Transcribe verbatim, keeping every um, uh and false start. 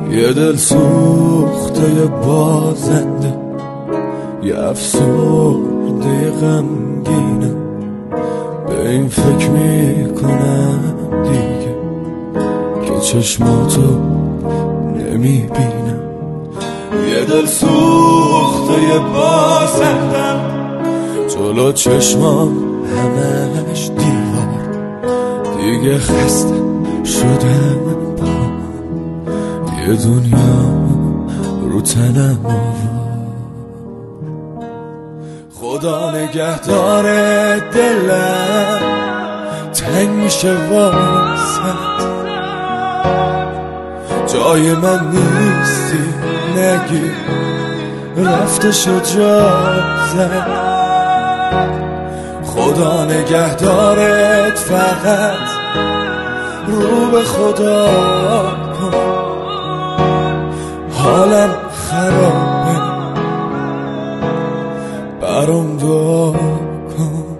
یه دل سوخته یه بازنده، یه افسرده غمگینه، به این فکر میکنم دیگه که چشماتو نمیبینم. یه دل سوخته یه بازنده، جلو چشمام همش دیوار، دیگه خسته شدم با یه دنیا رو تنم آور. خدا نگهدار دلم تنگ میشه واسد، جای من نیستی نگی رفته شد جازت. خدا نگهدارت فقط رو به خدا کن، حالم خرابه برام دعا کن.